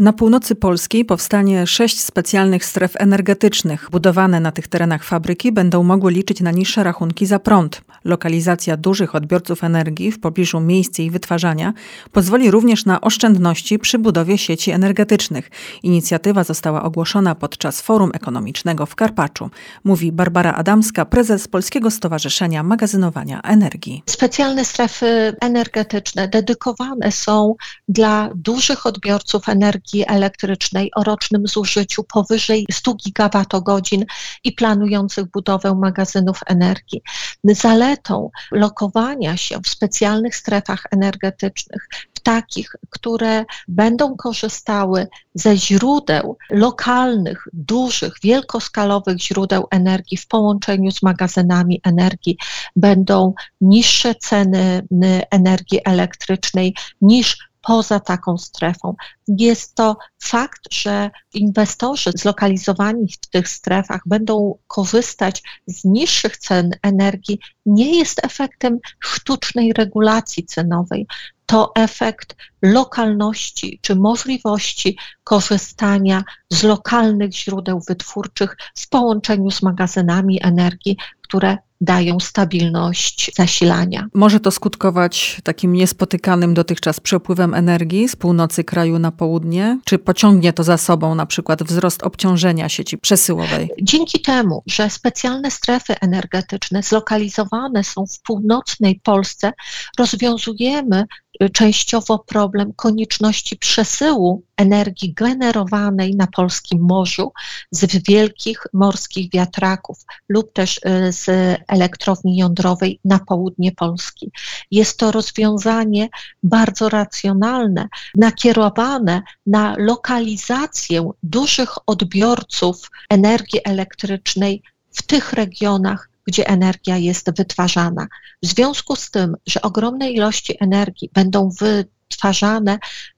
Na północy Polski powstanie 6 specjalnych stref energetycznych. Budowane na tych terenach fabryki będą mogły liczyć na niższe rachunki za prąd. Lokalizacja dużych odbiorców energii w pobliżu miejsc jej wytwarzania pozwoli również na oszczędności przy budowie sieci energetycznych. Inicjatywa została ogłoszona podczas Forum Ekonomicznego w Karpaczu. Mówi Barbara Adamska, prezes Polskiego Stowarzyszenia Magazynowania Energii. Specjalne strefy energetyczne dedykowane są dla dużych odbiorców energii elektrycznej o rocznym zużyciu powyżej 100 gigawatogodzin i planujących budowę magazynów energii. Zaletą lokowania się w specjalnych strefach energetycznych, takich, które będą korzystały ze źródeł lokalnych, dużych, wielkoskalowych źródeł energii w połączeniu z magazynami energii, będą niższe ceny energii elektrycznej niż poza taką strefą. Jest to fakt, że inwestorzy zlokalizowani w tych strefach będą korzystać z niższych cen energii, nie jest efektem sztucznej regulacji cenowej. To efekt lokalności czy możliwości korzystania z lokalnych źródeł wytwórczych w połączeniu z magazynami energii, które dają stabilność zasilania. Może to skutkować takim niespotykanym dotychczas przepływem energii z północy kraju na południe? Czy pociągnie to za sobą na przykład wzrost obciążenia sieci przesyłowej? Dzięki temu, że specjalne strefy energetyczne zlokalizowane są w północnej Polsce, rozwiązujemy częściowo problem konieczności przesyłu energii generowanej na polskim morzu z wielkich morskich wiatraków lub też z elektrowni jądrowej na południe Polski. Jest to rozwiązanie bardzo racjonalne, nakierowane na lokalizację dużych odbiorców energii elektrycznej w tych regionach, gdzie energia jest wytwarzana. W związku z tym, że ogromne ilości energii będą wytwarzane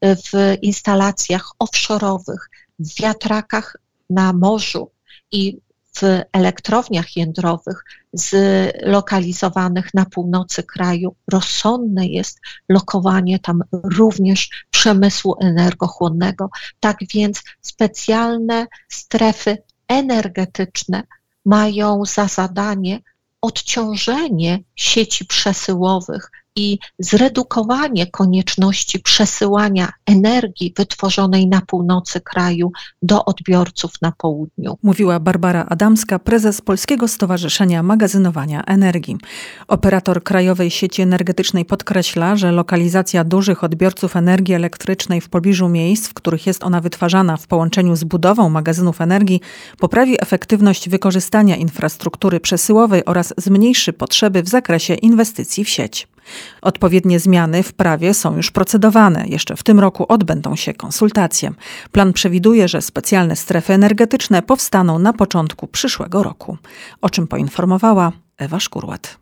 w instalacjach offshorowych, w wiatrakach na morzu i w elektrowniach jądrowych zlokalizowanych na północy kraju, rozsądne jest lokowanie tam również przemysłu energochłonnego. Tak więc specjalne strefy energetyczne mają za zadanie odciążenie sieci przesyłowych i zredukowanie konieczności przesyłania energii wytworzonej na północy kraju do odbiorców na południu. Mówiła Barbara Adamska, prezes Polskiego Stowarzyszenia Magazynowania Energii. Operator krajowej sieci energetycznej podkreśla, że lokalizacja dużych odbiorców energii elektrycznej w pobliżu miejsc, w których jest ona wytwarzana w połączeniu z budową magazynów energii, poprawi efektywność wykorzystania infrastruktury przesyłowej oraz zmniejszy potrzeby w zakresie inwestycji w sieć. Odpowiednie zmiany w prawie są już procedowane. Jeszcze w tym roku odbędą się konsultacje. Plan przewiduje, że specjalne strefy energetyczne powstaną na początku przyszłego roku. O czym poinformowała Ewa Szkurłat.